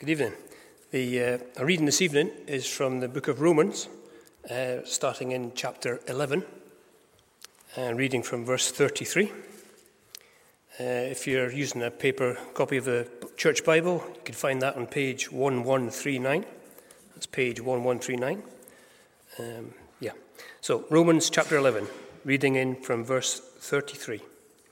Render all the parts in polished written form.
Good evening. The reading this evening is from the book of Romans, starting in chapter 11, and reading from verse 33. If you're using a paper copy of the Church Bible, you can find that on page 1139. That's page 1139. So Romans chapter 11, reading in from verse 33.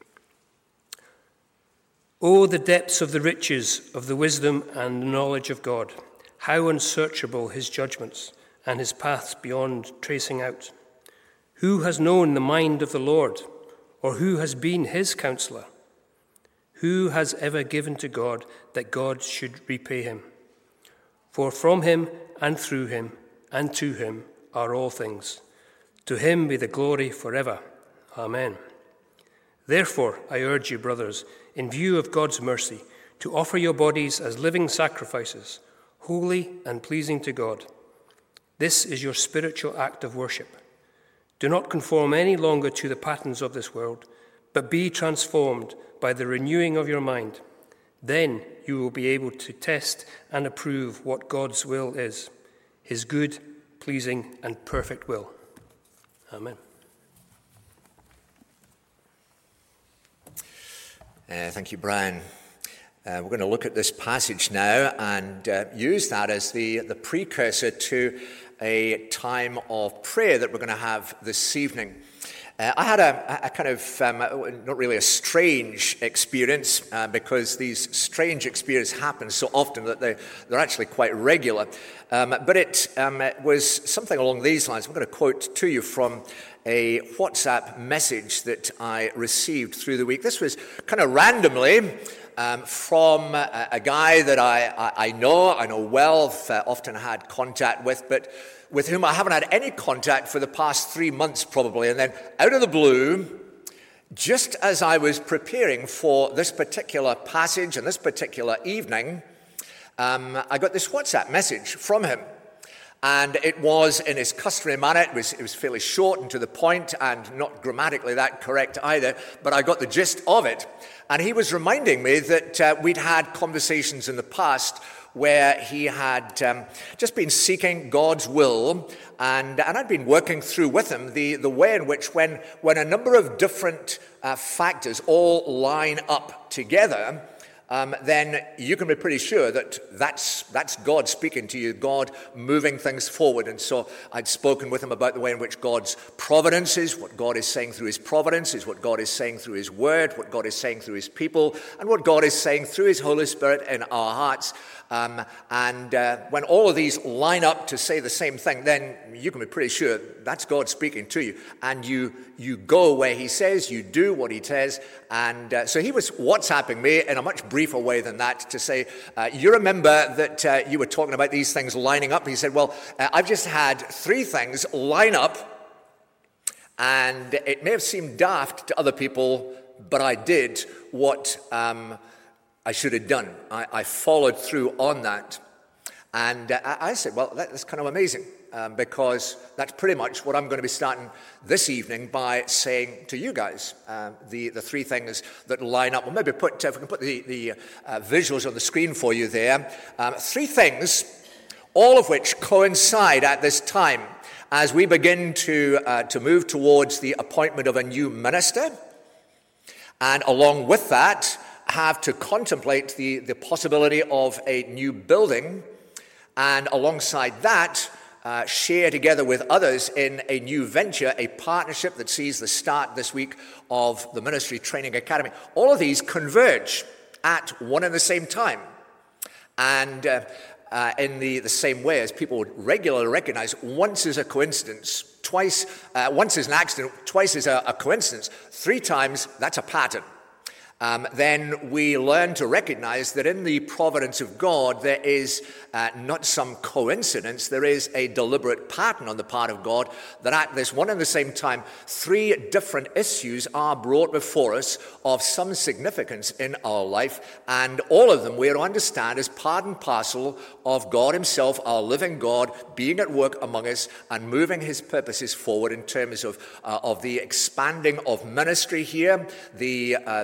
Oh, the depths of the riches of the wisdom and knowledge of God! How unsearchable his judgments, and his paths beyond tracing out. Who has known the mind of the Lord, or who has been his counselor? Who has ever given to God that God should repay him? For from him and through him and to him are all things. To him be the glory forever. Amen. Therefore, I urge you, brothers, in view of God's mercy, to offer your bodies as living sacrifices, holy and pleasing to God. This is your spiritual act of worship. Do not conform any longer to the patterns of this world, but be transformed by the renewing of your mind. Then you will be able to test and approve what God's will is, his good, pleasing, and perfect will. Amen. Thank you, Brian. We're going to look at this passage now and use that as the precursor to a time of prayer that we're going to have this evening. I had a kind of, not really a strange experience, because these strange experiences happen so often that they're actually quite regular. But it was something along these lines. I'm going to quote to you from a WhatsApp message that I received through the week. This was kind of randomly from a guy that I know well, often had contact with, but with whom I haven't had any contact for the past 3 months probably. And then out of the blue, just as I was preparing for this particular passage and this particular evening, I got this WhatsApp message from him. And it was in his customary manner. It was fairly short and to the point and not grammatically that correct either, but I got the gist of it. And he was reminding me that we'd had conversations in the past where he had just been seeking God's will, and I'd been working through with him the way in which when a number of different factors all line up together, then you can be pretty sure that that's God speaking to you, God moving things forward. And so I'd spoken with him about the way in which God's providence is, what God is saying through his providence is, what God is saying through his word, what God is saying through his people, and what God is saying through his Holy Spirit in our hearts. When all of these line up to say the same thing, then you can be pretty sure that's God speaking to you. And you go where he says, you do what he says. And so he was WhatsApping me in a much briefer way than that to say, you remember that you were talking about these things lining up? He said, well, I've just had 3 things line up, and it may have seemed daft to other people, but I did what I should have done. I followed through on that. And I said, well, that's kind of amazing, because that's pretty much what I'm going to be starting this evening by saying to you guys, the 3 things that line up. We'll maybe if we can put the visuals on the screen for you there. 3 things, all of which coincide at this time as we begin to move towards the appointment of a new minister. And along with that, have to contemplate the possibility of a new building, and alongside that, share together with others in a new venture, a partnership that sees the start this week of the Ministry Training Academy. All of these converge at one and the same time. And in the same way as people would regularly recognize, once is a coincidence, once is an accident, twice is a coincidence, 3 times, that's a pattern. Then we learn to recognize that in the providence of God, there is not some coincidence, there is a deliberate pattern on the part of God that at this one and the same time, 3 different issues are brought before us of some significance in our life, and all of them we are to understand as part and parcel of God himself, our living God, being at work among us and moving his purposes forward in terms of the expanding of ministry here, the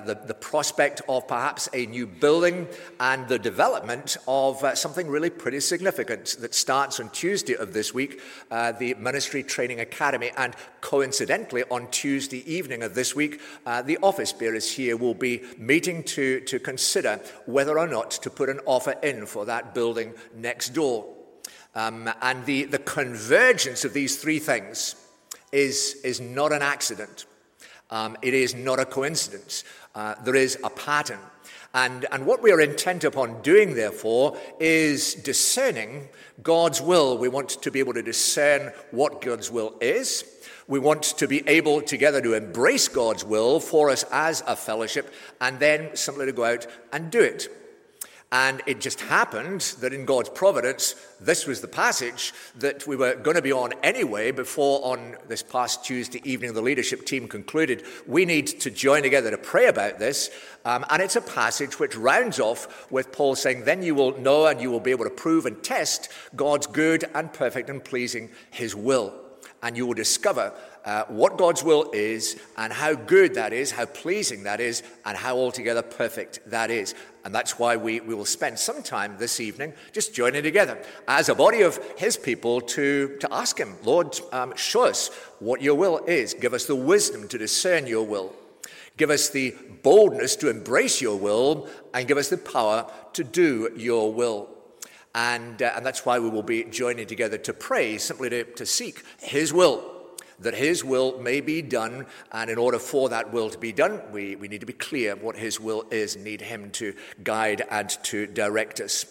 prospect of perhaps a new building and the development of something really pretty significant that starts on Tuesday of this week, the Ministry Training Academy. And coincidentally, on Tuesday evening of this week, the office bearers here will be meeting to consider whether or not to put an offer in for that building next door. And the convergence of these three things is not an accident. It is not a coincidence. There is a pattern. And what we are intent upon doing, therefore, is discerning God's will. We want to be able to discern what God's will is. We want to be able together to embrace God's will for us as a fellowship, and then simply to go out and do it. And it just happened that in God's providence, this was the passage that we were going to be on anyway before on this past Tuesday evening the leadership team concluded we need to join together to pray about this. And it's a passage which rounds off with Paul saying, then you will know and you will be able to prove and test God's good and perfect and pleasing his will. And you will discover what God's will is and how good that is, how pleasing that is, and how altogether perfect that is. And that's why we will spend some time this evening just joining together as a body of his people to ask him, Lord, show us what your will is. Give us the wisdom to discern your will. Give us the boldness to embrace your will, and give us the power to do your will. And that's why we will be joining together to pray, simply to seek his will, that his will may be done. And in order for that will to be done, we need to be clear what his will is, need him to guide and to direct us.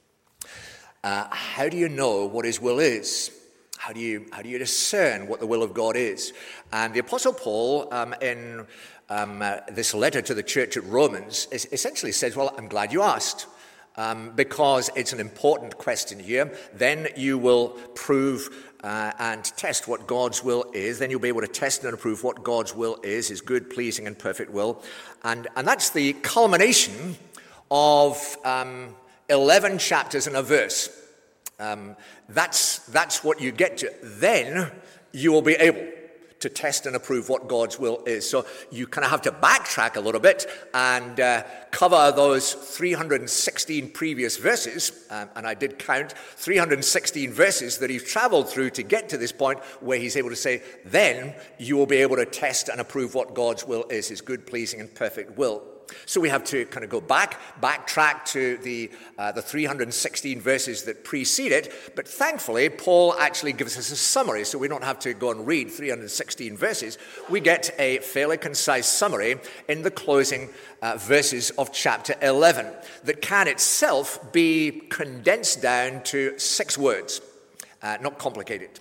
How do you know what his will is? How do you discern what the will of God is? And the Apostle Paul, in this letter to the church at Romans, essentially says, well, I'm glad you asked. Because it's an important question here. Then you will prove and test what God's will is. Then you'll be able to test and approve what God's will is, his good, pleasing, and perfect will. And that's the culmination of 11 chapters in a verse. That's what you get to. Then you will be able to test and approve what God's will is. So you kind of have to backtrack a little bit and cover those 316 previous verses, and I did count 316 verses that he's traveled through to get to this point where he's able to say, then you will be able to test and approve what God's will is, his good, pleasing, and perfect will. So we have to kind of go backtrack to the 316 verses that precede it. But thankfully, Paul actually gives us a summary, so we don't have to go and read 316 verses. We get a fairly concise summary in the closing verses of chapter 11 that can itself be condensed down to 6 words, not complicated.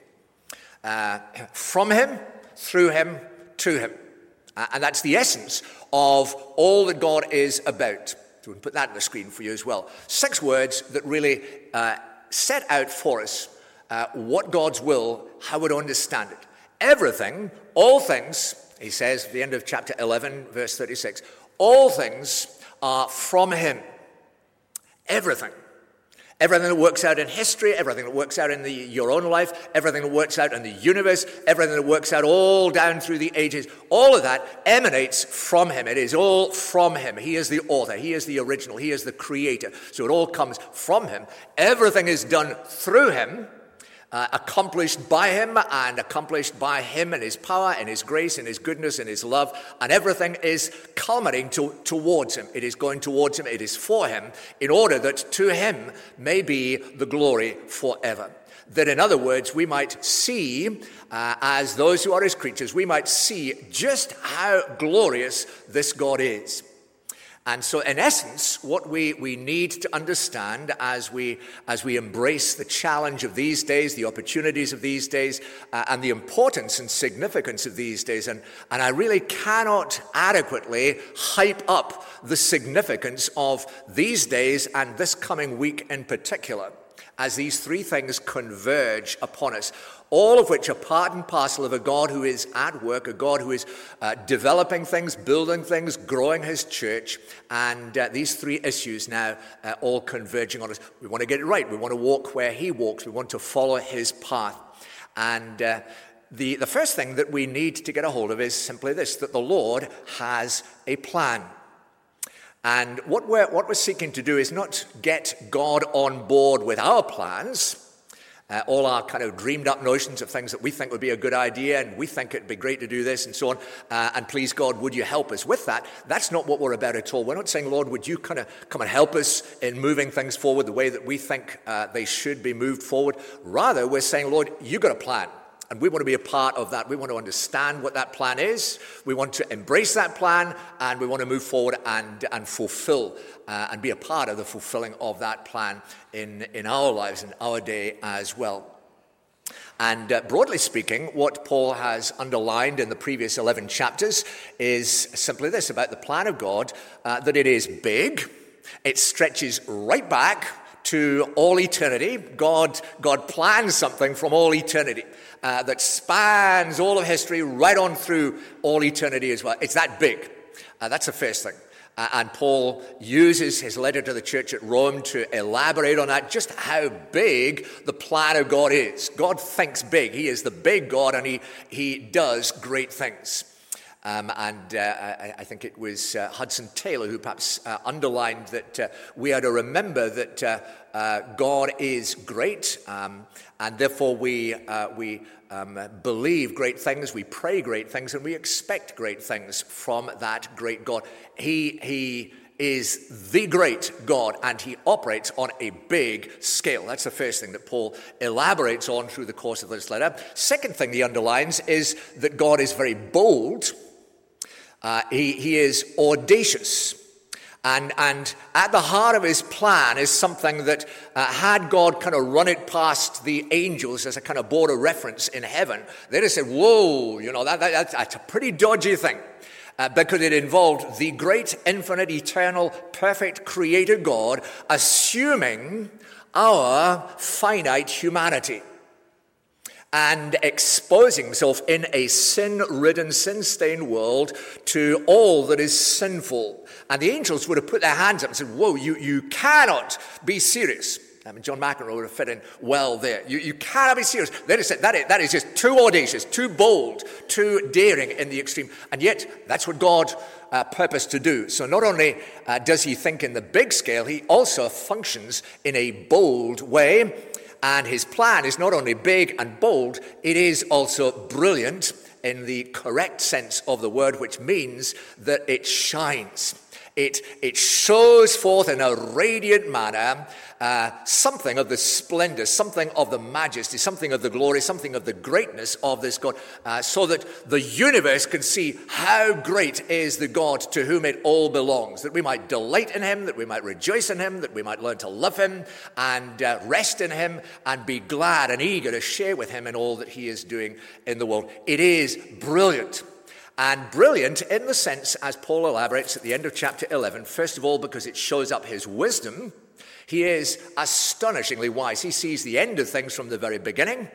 From him, through him, to him. And that's the essence of all that God is about. So we can put that on the screen for you as well. 6 words that really set out for us what God's will, how we'd understand it. Everything, all things, he says at the end of chapter 11, verse 36, all things are from him. Everything. Everything that works out in history, everything that works out in your own life, everything that works out in the universe, everything that works out all down through the ages, all of that emanates from him. It is all from him. He is the author. He is the original. He is the creator. So it all comes from him. Everything is done through him, accomplished by him and his power and his grace and his goodness and his love, and everything is culminating towards him. It is going towards him. It is for him, in order that to him may be the glory forever. That, in other words, we might see, as those who are his creatures, we might see just how glorious this God is. And so, in essence, what we need to understand as we embrace the challenge of these days, the opportunities of these days, and the importance and significance of these days, and I really cannot adequately hype up the significance of these days and this coming week in particular, as these 3 things converge upon us, all of which are part and parcel of a God who is at work, a God who is developing things, building things, growing his church, and these 3 issues now all converging on us. We want to get it right. We want to walk where he walks. We want to follow his path. And the first thing that we need to get a hold of is simply this, that the Lord has a plan. And what we're seeking to do is not get God on board with our plans, all our kind of dreamed up notions of things that we think would be a good idea, and we think it'd be great to do this and so on, and please God, would you help us with that? That's not what we're about at all. We're not saying, Lord, would you kind of come and help us in moving things forward the way that we think they should be moved forward. Rather, we're saying, Lord, you got a plan. And we want to be a part of that. We want to understand what that plan is. We want to embrace that plan, and we want to move forward and fulfill and be a part of the fulfilling of that plan in our lives, in our day as well. And broadly speaking, what Paul has underlined in the previous 11 chapters is simply this about the plan of God, that it is big, it stretches right back to all eternity. God plans something from all eternity that spans all of history right on through all eternity as well. It's that big. That's the first thing. And Paul uses his letter to the church at Rome to elaborate on that, just how big the plan of God is. God thinks big. He is the big God, and he does great things. I think it was Hudson Taylor who perhaps underlined that we are to remember that God is great, and therefore we believe great things, we pray great things, and we expect great things from that great God. He is the great God, and he operates on a big scale. That's the first thing that Paul elaborates on through the course of this letter. Second thing he underlines is that God is very bold. He is audacious, and at the heart of his plan is something that had God kind of run it past the angels as a kind of border reference in heaven, they'd have said, whoa, that's a pretty dodgy thing, because it involved the great, infinite, eternal, perfect creator God assuming our finite humanity and exposing himself in a sin-ridden, sin-stained world to all that is sinful. And the angels would have put their hands up and said, whoa, you cannot be serious. I mean, John McEnroe would have fit in well there. You cannot be serious. They'd have said, that is just too audacious, too bold, too daring in the extreme. And yet, that's what God purposed to do. So not only does he think in the big scale, he also functions in a bold way. And his plan is not only big and bold, it is also brilliant in the correct sense of the word, which means that it shines. It shows forth in a radiant manner something of the splendor, something of the majesty, something of the glory, something of the greatness of this God, so that the universe can see how great is the God to whom it all belongs, that we might delight in him, that we might rejoice in him, that we might learn to love him and rest in him and be glad and eager to share with him in all that he is doing in the world. It is brilliant. And brilliant in the sense, as Paul elaborates at the end of chapter 11, first of all, because it shows up his wisdom. He is astonishingly wise. He sees the end of things from the very beginning,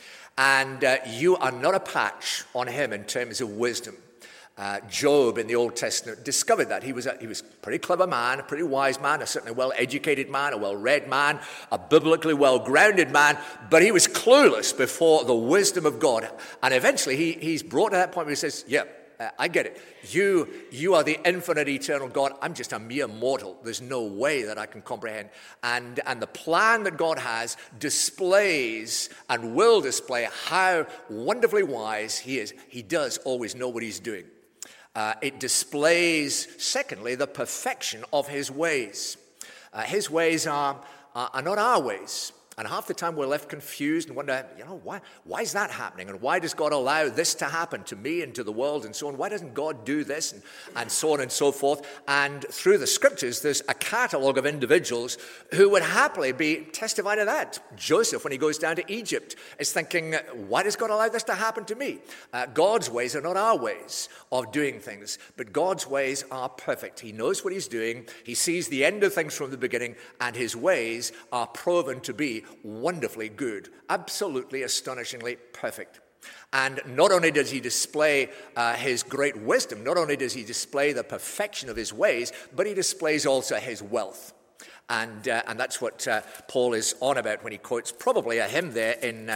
and you are not a patch on him in terms of wisdom. Job in the Old Testament discovered that. He was a pretty clever man, a pretty wise man, a certainly well-educated man, a well-read man, a biblically well-grounded man, but he was clueless before the wisdom of God. And eventually he's brought to that point where he says, yeah, I get it. You are the infinite, eternal God. I'm just a mere mortal. There's no way that I can comprehend. And the plan that God has displays and will display how wonderfully wise he is. He does always know what he's doing. It displays, secondly, the perfection of his ways. His ways are not our ways. And half the time we're left confused and wonder, why is that happening? And why does God allow this to happen to me and to the world and so on? Why doesn't God do this? And so on and so forth. And through the scriptures, there's a catalogue of individuals who would happily be testifying to that. Joseph, when he goes down to Egypt, is thinking, why does God allow this to happen to me? God's ways are not our ways of doing things, but God's ways are perfect. He knows what he's doing. He sees the end of things from the beginning, and his ways are proven to be wonderfully good, absolutely astonishingly perfect. And not only does he display his great wisdom, not only does he display the perfection of his ways, but he displays also his wealth. And that's what Paul is on about when he quotes probably a hymn there in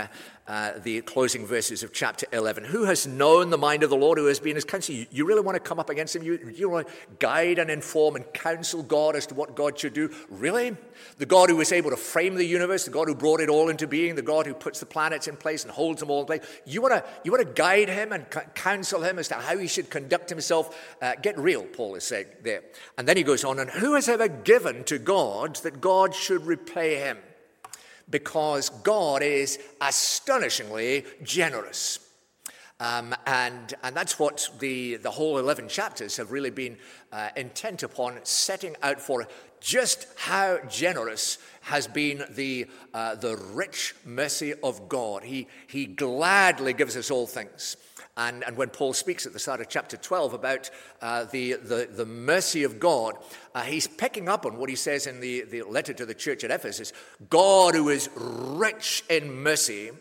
the closing verses of chapter 11. Who has known the mind of the Lord, who has been his counsel? You really want to come up against him? You want to guide and inform and counsel God as to what God should do? Really? The God who was able to frame the universe, the God who brought it all into being, the God who puts the planets in place and holds them all in place. You want to guide him and counsel him as to how he should conduct himself? Get real, Paul is saying there. And then he goes on, and who has ever given to God that God should repay him? Because God is astonishingly generous. And that's what the whole 11 chapters have really been intent upon, setting out for just how generous has been the rich mercy of God. He gladly gives us all things. And when Paul speaks at the start of chapter 12 about the mercy of God, he's picking up on what he says in the letter to the church at Ephesus. God, who is rich in mercy,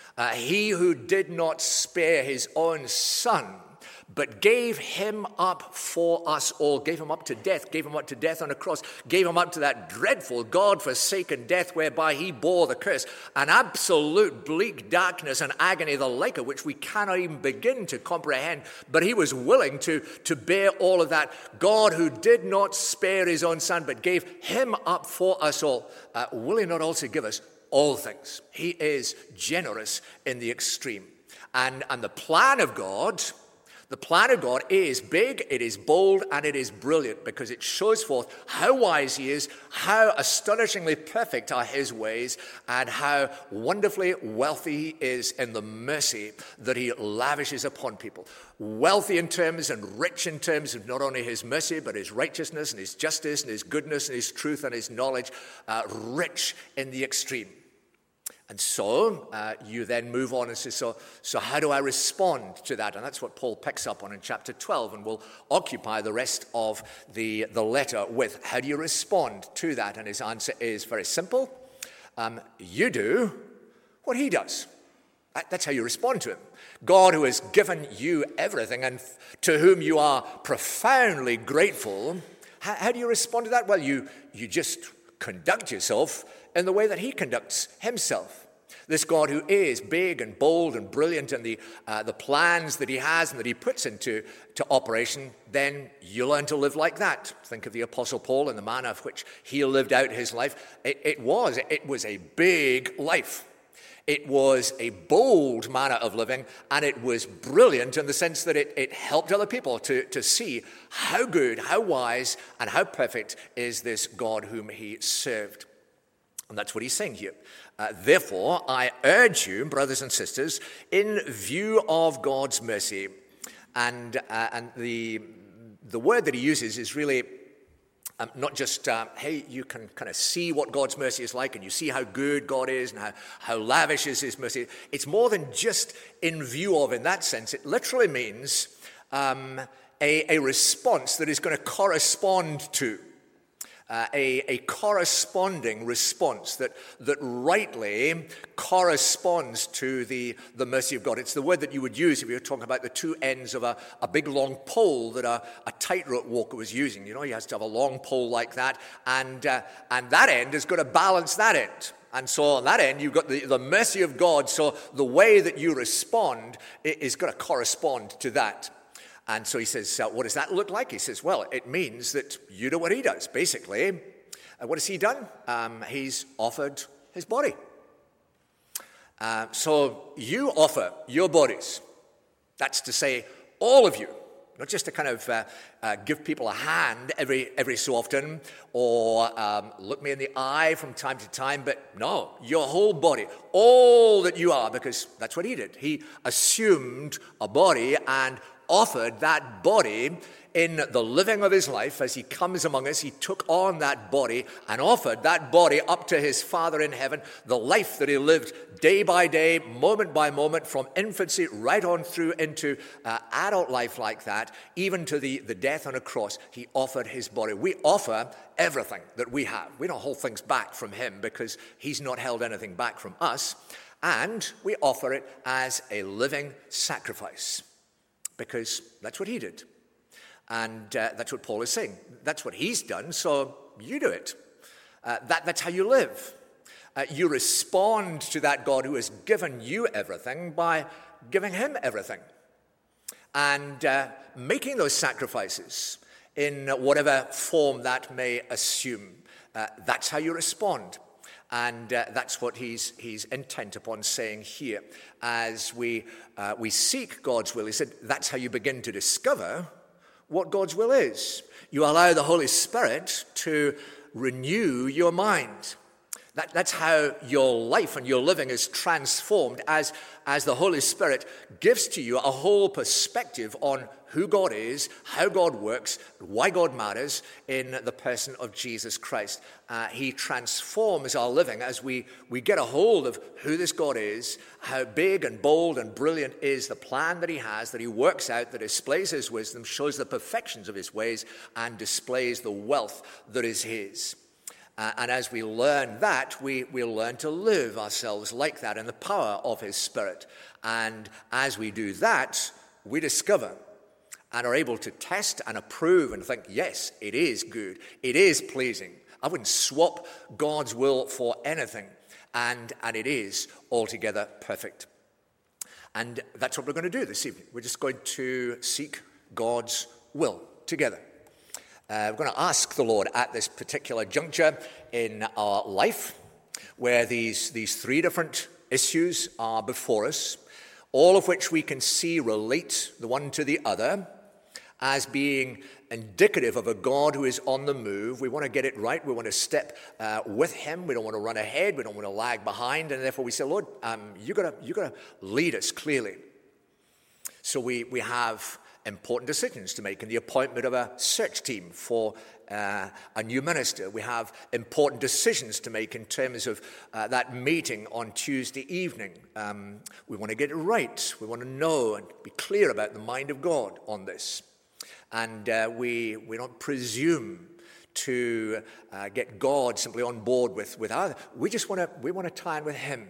he who did not spare his own son, but gave him up for us all, gave him up to death on a cross, gave him up to that dreadful God-forsaken death whereby he bore the curse, an absolute bleak darkness and agony, the like of which we cannot even begin to comprehend, but he was willing to bear all of that. God, who did not spare his own son, but gave him up for us all, will he not also give us all things? He is generous in the extreme. And the plan of God... The plan of God is big, it is bold, and it is brilliant because it shows forth how wise he is, how astonishingly perfect are his ways, and how wonderfully wealthy he is in the mercy that he lavishes upon people. Wealthy in terms and rich in terms of not only his mercy, but his righteousness and his justice and his goodness and his truth and his knowledge, rich in the extreme. And so you then move on and say, so how do I respond to that? And that's what Paul picks up on in chapter 12, and will occupy the rest of the letter with. How do you respond to that? And his answer is very simple. You do what he does. That's how you respond to him. God, who has given you everything and to whom you are profoundly grateful, how do you respond to that? Well, you just conduct yourself in the way that he conducts himself. This God who is big and bold and brilliant in the plans that he has and that he puts into operation, then you learn to live like that. Think of the Apostle Paul and the manner of which he lived out his life. It was a big life. It was a bold manner of living, and it was brilliant in the sense that it helped other people to see how good, how wise, and how perfect is this God whom he served. And that's what he's saying here. Therefore, I urge you, brothers and sisters, in view of God's mercy, and the word that he uses is really not just, hey, you can kind of see what God's mercy is like, and you see how good God is and how lavish is his mercy. It's more than just in view of in that sense. It literally means a response that is going to correspond to. A corresponding response that rightly corresponds to the mercy of God. It's the word that you would use if you were talking about the two ends of a big long pole that a tightrope walker was using. You know, he has to have a long pole like that, and that end is going to balance that end. And so on that end, you've got the mercy of God, so the way that you respond is going to correspond to that. And so he says, what does that look like? He says, well, it means that you do what he does. Basically, what has he done? He's offered his body. So you offer your bodies. That's to say, all of you. Not just to kind of give people a hand every so often, or look me in the eye from time to time, but no, your whole body, all that you are, because that's what he did. He assumed a body and offered that body in the living of his life. As he comes among us, he took on that body and offered that body up to his Father in heaven, the life that he lived day by day, moment by moment, from infancy right on through into adult life like that, even to the death on a cross. He offered his body. We offer everything that we have. We don't hold things back from him because he's not held anything back from us. And we offer it as a living sacrifice, because that's what he did. And that's what Paul is saying. That's what he's done, so you do it. That's how you live. You respond to that God who has given you everything by giving him everything and making those sacrifices in whatever form that may assume. That's how you respond. And that's what he's intent upon saying here. As we seek God's will, he said, that's how you begin to discover what God's will is. You allow the Holy Spirit to renew your mind. That's how your life and your living is transformed as the Holy Spirit gives to you a whole perspective on who God is, how God works, why God matters in the person of Jesus Christ. He transforms our living as we get a hold of who this God is, how big and bold and brilliant is the plan that he has, that he works out, that displays his wisdom, shows the perfections of his ways, and displays the wealth that is his. And as we learn that, we'll learn to live ourselves like that in the power of his Spirit. And as we do that, we discover and are able to test and approve and think, yes, it is good, it is pleasing. I wouldn't swap God's will for anything. And it is altogether perfect. And that's what we're going to do this evening. We're just going to seek God's will together. We're going to ask the Lord at this particular juncture in our life, where these three different issues are before us, all of which we can see relate the one to the other as being indicative of a God who is on the move. We want to get it right. We want to step with him. We don't want to run ahead. We don't want to lag behind. And therefore we say, Lord, you got to lead us clearly. So we have important decisions to make in the appointment of a search team for a new minister. We have important decisions to make in terms of that meeting on Tuesday evening. We want to get it right. We want to know and be clear about the mind of God on this. And we don't presume to get God simply on board with our. We want to tie in with him.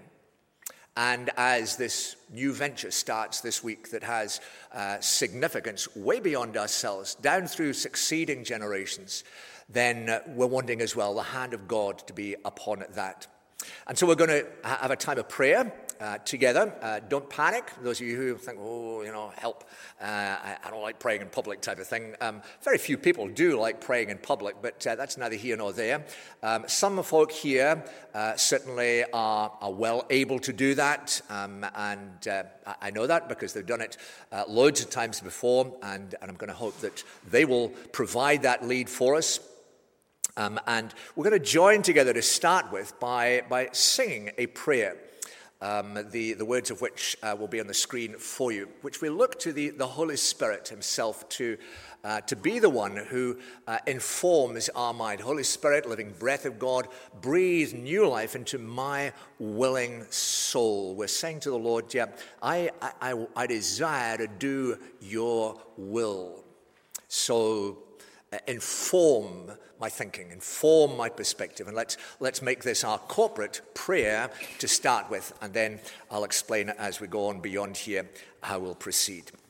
And as this new venture starts this week that has significance way beyond ourselves, down through succeeding generations, then we're wanting as well the hand of God to be upon that. And so we're going to have a time of prayer together. Don't panic. Those of you who think, help, I don't like praying in public type of thing. Very few people do like praying in public, but that's neither here nor there. Some folk here certainly are well able to do that, and I know that because they've done it loads of times before, and I'm going to hope that they will provide that lead for us. And we're going to join together to start with by singing a prayer, the words of which will be on the screen for you, which we look to the Holy Spirit himself to be the one who informs our mind. Holy Spirit, living breath of God, breathe new life into my willing soul. We're saying to the Lord, I desire to do your will. So inform my thinking, inform my perspective, and let's make this our corporate prayer to start with, and then I'll explain as we go on beyond here how we'll proceed.